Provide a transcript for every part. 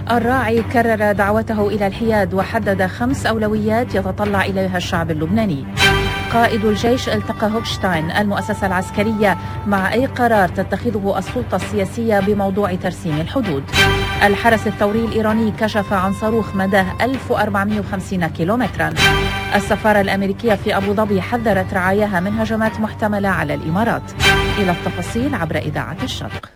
الراعي كرر دعوته إلى الحياد وحدد 5 أولويات يتطلع إليها الشعب اللبناني. قائد الجيش التقى هوكشتاين المؤسسة العسكرية مع أي قرار تتخذه السلطة السياسية بموضوع ترسيم الحدود. الحرس الثوري الإيراني كشف عن صاروخ مداه 1450 كيلومترا. السفارة الأمريكية في أبو ظبي حذرت رعاياها من هجمات محتملة على الإمارات. إلى التفاصيل عبر إذاعة الشرق.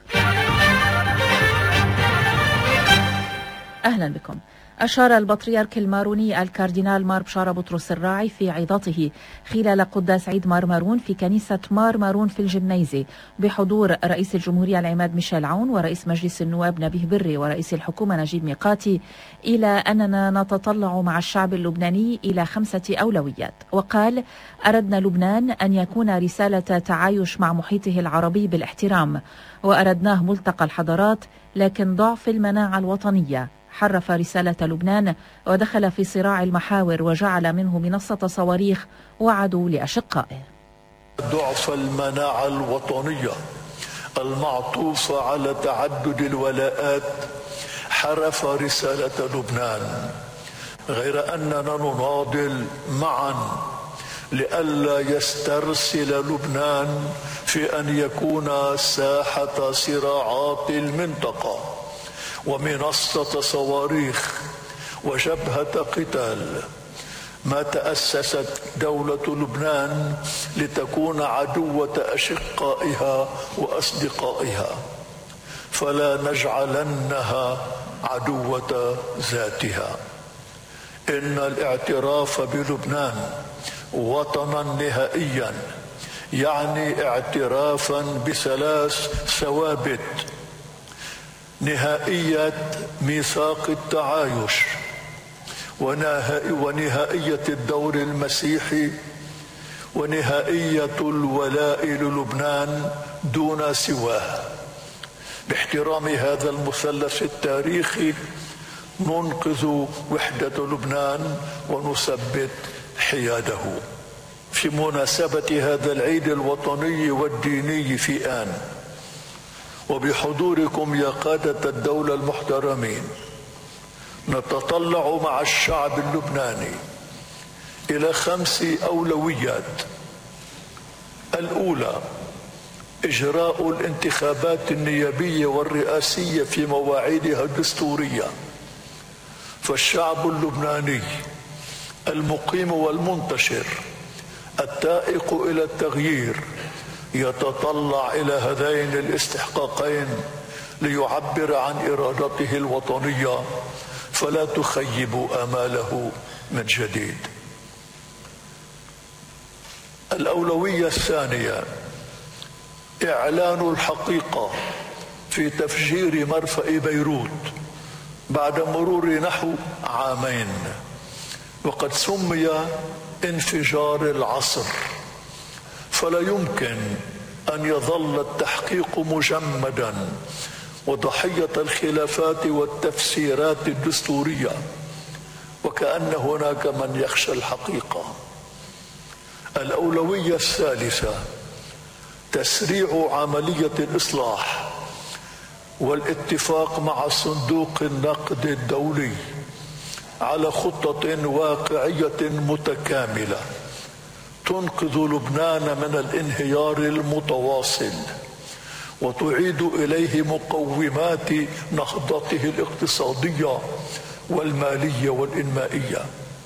أهلا بكم. أشار البطريرك الماروني الكاردينال مار بشارة بطرس الراعي في عظته خلال قداس عيد مار مارون في كنيسة مار مارون في الجميزة بحضور رئيس الجمهورية العماد ميشيل عون ورئيس مجلس النواب نبيه بري ورئيس الحكومة نجيب ميقاتي إلى أننا نتطلع مع الشعب اللبناني إلى 5 أولويات. وقال: أردنا لبنان أن يكون رسالة تعايش مع محيطه العربي بالاحترام، وأردناه ملتقى الحضارات لكن ضعف المناعة الوطنية. حرف رسالة لبنان ودخل في صراع المحاور وجعل منه منصة صواريخ وعدو لأشقائه. ضعف المناعة الوطنية المعطوفة على تعدد الولاءات حرف رسالة لبنان، غير أننا نناضل معا لئلا يسترسل لبنان في أن يكون ساحة صراعات المنطقة ومنصة صواريخ وجبهة قتال. ما تأسست دولة لبنان لتكون عدوة أشقائها وأصدقائها، فلا نجعلنها عدوة ذاتها. إن الاعتراف بلبنان وطنا نهائيا يعني اعترافا ب3 ثوابت: نهائية ميثاق التعايش، ونهائية الدور المسيحي، ونهائية الولاء للبنان دون سواه. باحترام هذا المثلث التاريخي ننقذ وحدة لبنان ونثبت حياده. في مناسبة هذا العيد الوطني والديني في آن، وبحضوركم يا قادة الدولة المحترمين، نتطلع مع الشعب اللبناني إلى 5 أولويات. الأولى: إجراء الانتخابات النيابية والرئاسية في مواعيدها الدستورية. فالشعب اللبناني المقيم والمنتشر التائق إلى التغيير يتطلع إلى هذين الاستحقاقين ليعبر عن إرادته الوطنية، فلا تخيبوا آماله من جديد. الأولوية الثانية: إعلان الحقيقة في تفجير مرفأ بيروت بعد مرور نحو 2 عام، وقد سمي انفجار العصر، فلا يمكن أن يظل التحقيق مجمدا وضحية الخلافات والتفسيرات الدستورية وكأن هناك من يخشى الحقيقة. الأولوية الثالثة: تسريع عملية الإصلاح والاتفاق مع صندوق النقد الدولي على خطة واقعية متكاملة تنقذ لبنان من الانهيار المتواصل وتعيد إليه مقومات نهضته الاقتصادية والمالية والإنمائية.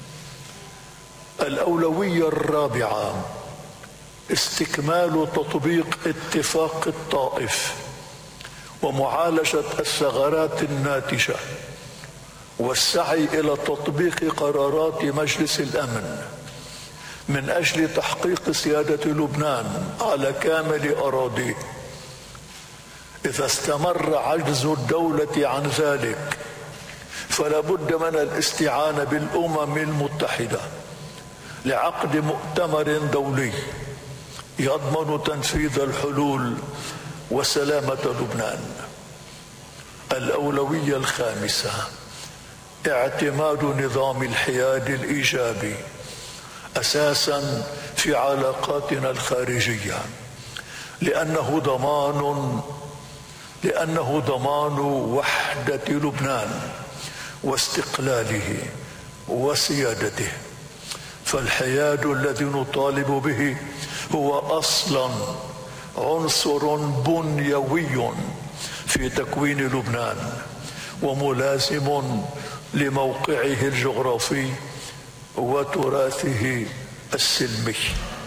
الأولوية الرابعة: استكمال تطبيق اتفاق الطائف ومعالجة الثغرات الناتجة والسعي إلى تطبيق قرارات مجلس الأمن من أجل تحقيق سيادة لبنان على كامل أراضيه. إذا استمر عجز الدولة عن ذلك فلا بد من الاستعانة بالأمم المتحدة لعقد مؤتمر دولي يضمن تنفيذ الحلول وسلامة لبنان. الأولوية الخامسة: اعتماد نظام الحياد الإيجابي أساسا في علاقاتنا الخارجية، لأنه ضمان وحدة لبنان واستقلاله وسيادته. فالحياد الذي نطالب به هو أصلا عنصر بنيوي في تكوين لبنان وملازم لموقعه الجغرافي وتراثه السلمي.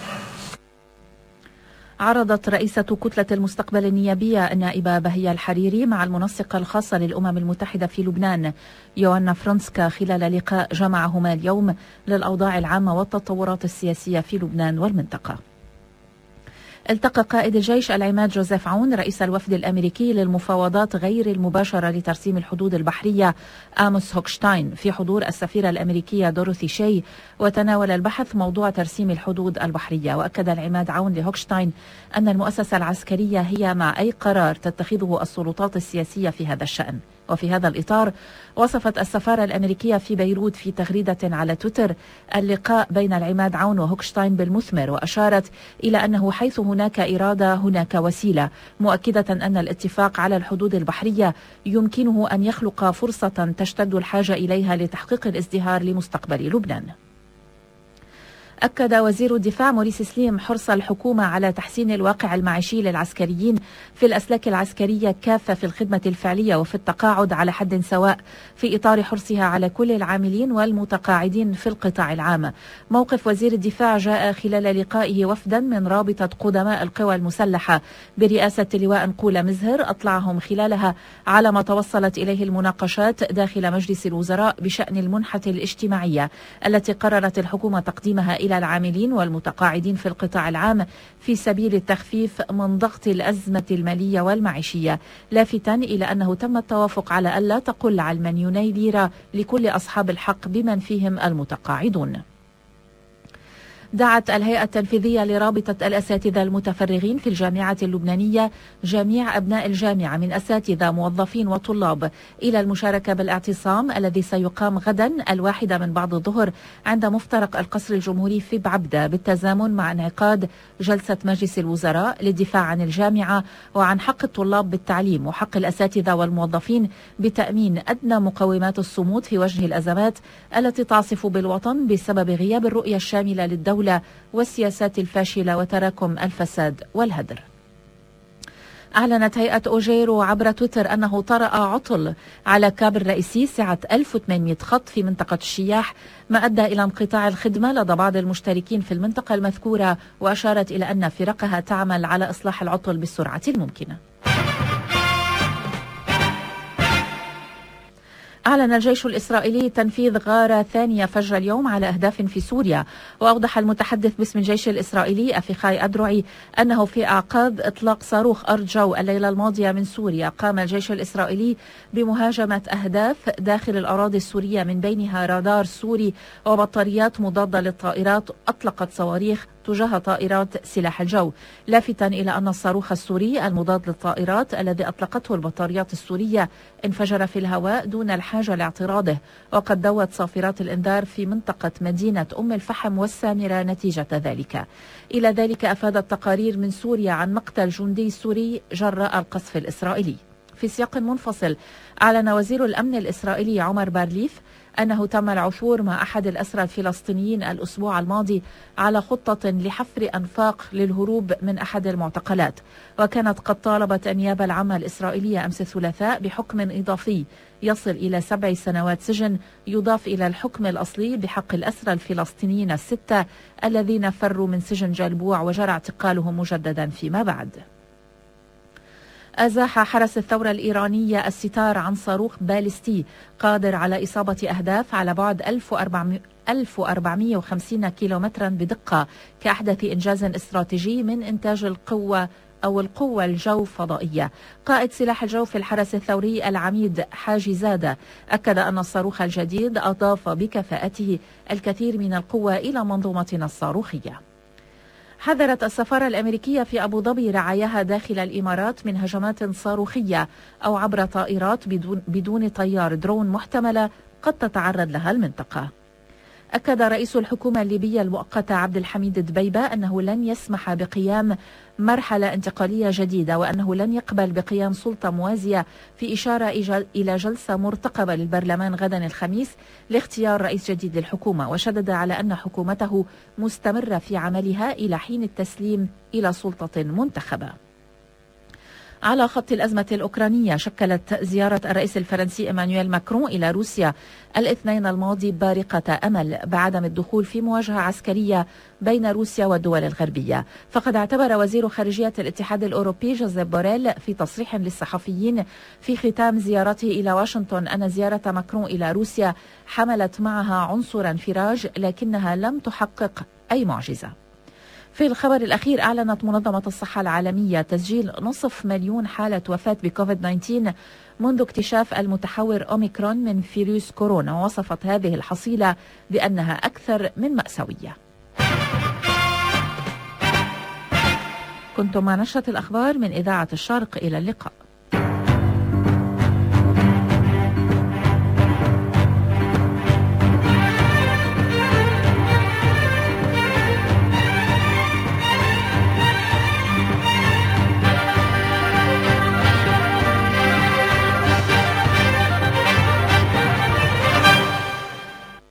عرضت رئيسة كتلة المستقبل النيابية النائبة بهية الحريري مع المنسقة الخاصة للأمم المتحدة في لبنان يوهانا فرانسكا خلال لقاء جمعهما اليوم للأوضاع العامة والتطورات السياسية في لبنان والمنطقة. التقى قائد الجيش العماد جوزيف عون رئيس الوفد الأمريكي للمفاوضات غير المباشرة لترسيم الحدود البحرية آموس هوكشتاين في حضور السفيرة الأمريكية دورثي شاي، وتناول البحث موضوع ترسيم الحدود البحرية. وأكد العماد عون لهوكشتاين أن المؤسسة العسكرية هي مع أي قرار تتخذه السلطات السياسية في هذا الشأن. وفي هذا الإطار وصفت السفارة الأمريكية في بيروت في تغريدة على تويتر اللقاء بين العماد عون وهوكشتاين بالمثمر، وأشارت إلى أنه حيث هناك إرادة هناك وسيلة، مؤكدة أن الاتفاق على الحدود البحرية يمكنه أن يخلق فرصة تشتد الحاجة إليها لتحقيق الازدهار لمستقبل لبنان. أكد وزير الدفاع موريس سليم حرص الحكومة على تحسين الواقع المعيشي للعسكريين في الأسلاك العسكرية كافة في الخدمة الفعلية وفي التقاعد على حد سواء، في إطار حرصها على كل العاملين والمتقاعدين في القطاع العام. موقف وزير الدفاع جاء خلال لقائه وفدا من رابطة قدماء القوى المسلحة برئاسة اللواء نقولة مزهر، أطلعهم خلالها على ما توصلت إليه المناقشات داخل مجلس الوزراء بشأن المنحة الاجتماعية التي قررت الحكومة تقديمها إلى العاملين والمتقاعدين في القطاع العام في سبيل التخفيف من ضغط الأزمة المالية والمعيشية، لافتا إلى أنه تم التوافق على ألا تقل عن مليوني ليرة لكل أصحاب الحق بمن فيهم المتقاعدون. دعت الهيئة التنفيذية لرابطة الأساتذة المتفرغين في الجامعة اللبنانية جميع أبناء الجامعة من أساتذة موظفين وطلاب إلى المشاركة بالاعتصام الذي سيقام غدا 1 من بعد الظهر عند مفترق القصر الجمهوري في بعبدة، بالتزامن مع انعقاد جلسة مجلس الوزراء للدفاع عن الجامعة وعن حق الطلاب بالتعليم وحق الأساتذة والموظفين بتأمين أدنى مقومات الصمود في وجه الأزمات التي تعصف بالوطن بسبب غياب الرؤية الشاملة للدولة والسياسات الفاشلة وتراكم الفساد والهدر. أعلنت هيئة أوجيرو عبر تويتر أنه طرأ عطل على كابل رئيسي سعة 1800 خط في منطقة الشياح، ما أدى إلى انقطاع الخدمة لدى بعض المشتركين في المنطقة المذكورة، وأشارت إلى أن فرقها تعمل على إصلاح العطل بالسرعة الممكنة. أعلن الجيش الإسرائيلي تنفيذ غارة ثانية فجر اليوم على أهداف في سوريا، وأوضح المتحدث باسم الجيش الإسرائيلي أفيخاي أدرعي أنه في أعقاب إطلاق صاروخ أرض جو الليلة الماضية من سوريا، قام الجيش الإسرائيلي بمهاجمة أهداف داخل الأراضي السورية من بينها رادار سوري وبطاريات مضادة للطائرات أطلقت صواريخ تجاه طائرات سلاح الجو، لافتا إلى أن الصاروخ السوري المضاد للطائرات الذي أطلقته البطاريات السورية انفجر في الهواء دون الحاجة لاعتراضه، وقد دوت صافرات الإنذار في منطقة مدينة أم الفحم والسامرة نتيجة ذلك. إلى ذلك أفادت تقارير من سوريا عن مقتل جندي سوري جراء القصف الإسرائيلي. في سياق منفصل، أعلن وزير الأمن الإسرائيلي عمر بارليف أنه تم العثور مع أحد الأسرى الفلسطينيين الأسبوع الماضي على خطة لحفر أنفاق للهروب من أحد المعتقلات، وكانت قد طالبت النيابة العامة الإسرائيلية أمس الثلاثاء بحكم إضافي يصل إلى 7 سنوات سجن يضاف إلى الحكم الأصلي بحق الأسرى الفلسطينيين ال6 الذين فروا من سجن جلبوع وجرى اعتقالهم مجددا فيما بعد. أزاح حرس الثورة الإيرانية الستار عن صاروخ باليستي قادر على إصابة أهداف على بعد 1450 كيلومترا بدقة كأحدث إنجاز استراتيجي من إنتاج القوة الجو فضائية. قائد سلاح الجو في الحرس الثوري العميد حاجي زادة أكد أن الصاروخ الجديد أضاف بكفاءته الكثير من القوة إلى منظومتنا الصاروخية. حذرت السفارة الأمريكية في أبو ظبي رعاياها داخل الإمارات من هجمات صاروخية أو عبر طائرات بدون طيار درون محتملة قد تتعرض لها المنطقة. أكد رئيس الحكومة الليبية المؤقتة عبد الحميد دبيبة أنه لن يسمح بقيام مرحلة انتقالية جديدة، وأنه لن يقبل بقيام سلطة موازية، في إشارة إلى جلسة مرتقبة للبرلمان غدا الخميس لاختيار رئيس جديد للحكومة. وشدد على أن حكومته مستمرة في عملها إلى حين التسليم إلى سلطة منتخبة. على خط الأزمة الأوكرانية، شكلت زيارة الرئيس الفرنسي إيمانويل ماكرون إلى روسيا الاثنين الماضي بارقة أمل بعدم الدخول في مواجهة عسكرية بين روسيا والدول الغربية. فقد اعتبر وزير خارجية الاتحاد الأوروبي جوزيف بوريل في تصريح للصحفيين في ختام زيارته إلى واشنطن أن زيارة ماكرون إلى روسيا حملت معها عنصر انفراج لكنها لم تحقق أي معجزة. في الخبر الأخير، أعلنت منظمة الصحة العالمية تسجيل 500,000 حالة وفاة بكوفيد 19 منذ اكتشاف المتحور أوميكرون من فيروس كورونا، ووصفت هذه الحصيلة بأنها أكثر من مأساوية. كنتم مع نشرة الأخبار من إذاعة الشرق، إلى اللقاء.